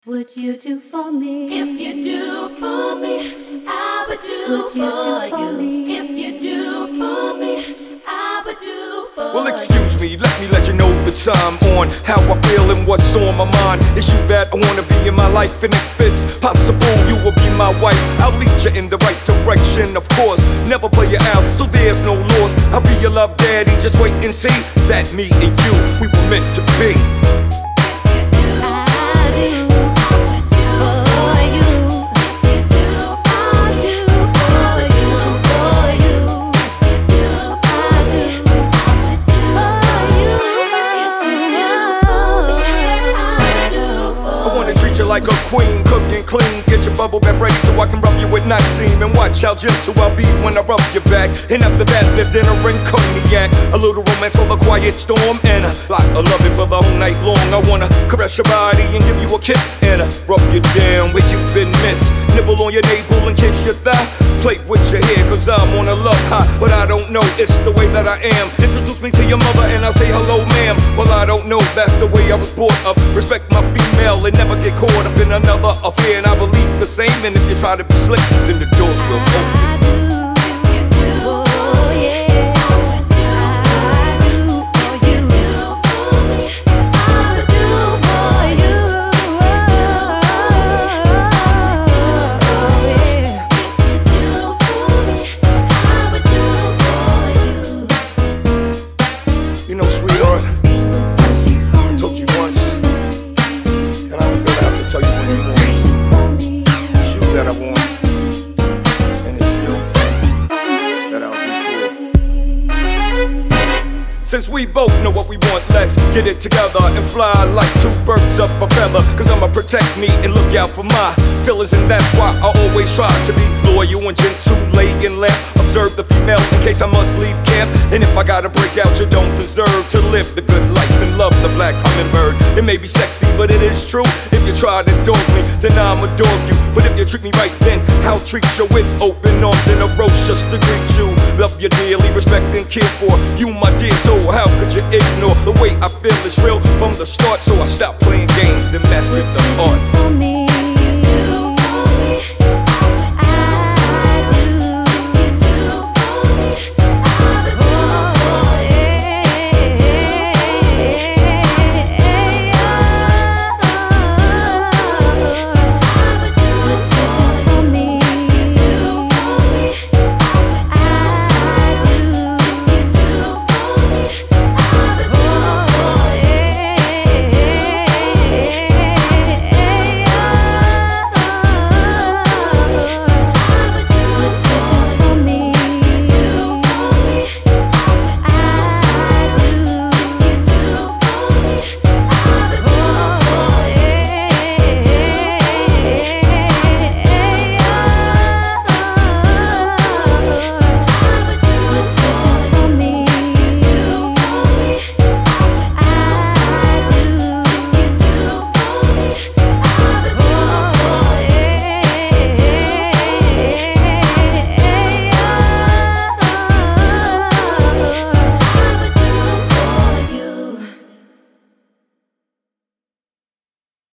Would you do for me? If you do for me, I would do for you. If you do for me, I would do for you. Well, excuse me, let you know the time on how I feel and what's on my mind. It's you that I wanna be in my life, and if it's possible, you will be my wife. I'll lead you in the right direction, of course. Never play you out, so there's no loss. I'll be your love daddy, just wait and see that me and you, we were meant to be. Like a queen, cook and clean. Get your bubble bath ready so I can rub you with Noxine. And watch how gentle I'll be when I rub your back. And after that, there's dinner and cognac. A little romance for the quiet storm, and a lot of loving for the whole night long. I wanna caress your body and give you a kiss, and rub you down where you've been missed. Nibble on your navel and kiss your thigh. Play with your hair, cause I'm on a love high. But I don't know, it's the way that I am. Introduce me to your mother and I'll say hello, ma'am. Well, I don't know, that's the way I was brought up. Respect my female and never get caught up in another affair. And I believe the same, and if you try to be slick, then the doors will open. You know, sweetheart, I told you once, and I don't feel I have to tell you anymore. It's you that I want, and it's you that I'll do for. Since we both know what we want, let's get it together and fly like two birds up a feather. Cause I'ma protect me and look out for my feelings, and that's why I always try to be loyal and gentle, lay and laugh. Observe the female in case I must leave camp. And if I gotta break out, you don't deserve to live the good life and love the black hummingbird. It may be sexy, but it is true. If you try to dog me, then I'ma dog you. But if you treat me right, then I'll treat you with open arms and a roast just to greet you. Love you dearly, respect and care for you, my dear. So how could you ignore the way I feel is real from the start? So I stopped playing games and mastered the art.